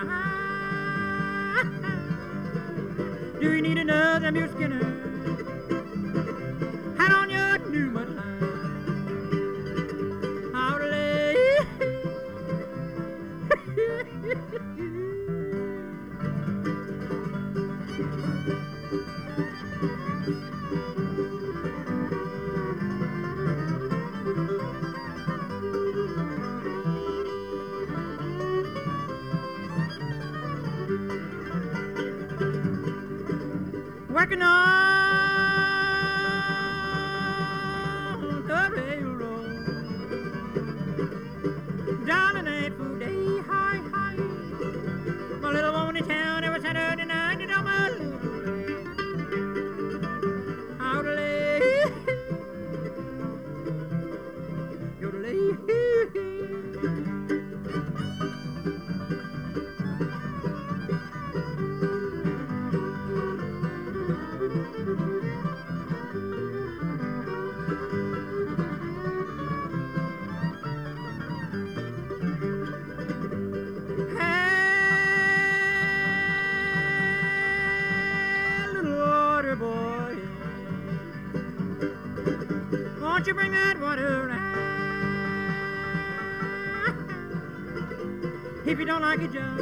Do you need another mule Skinner? Hat on your new mudline. Howdy. Working on the railroad down an 8-foot day high, high. My little woman in town every Saturday night, you know my little howdy, yodelay. Boy, won't you bring that water around? If you don't like it, John,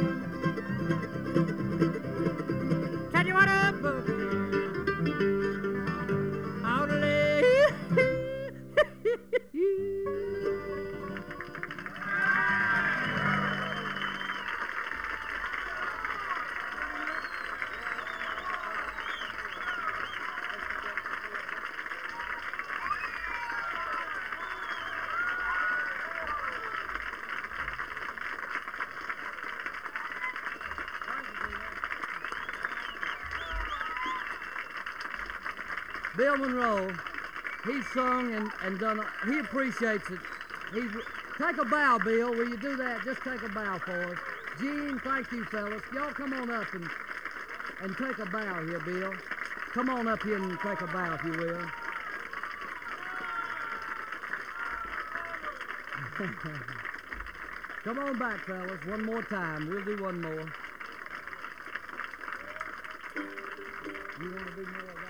tell you what up, Bubba. Out of Bill Monroe, he sung and done, he appreciates it. Take a bow, Bill. Will you do that? Just take a bow for us. Gene, thank you, fellas. Y'all come on up and take a bow here, Bill. Come on up here and take a bow, if you will. Come on back, fellas. One more time. We'll do one more. You want to do more of that?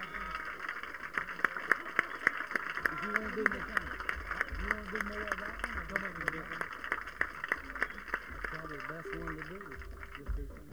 If you want to do more, you want to do more of that one? Come on and do it. That's probably the best one to do. Just do something.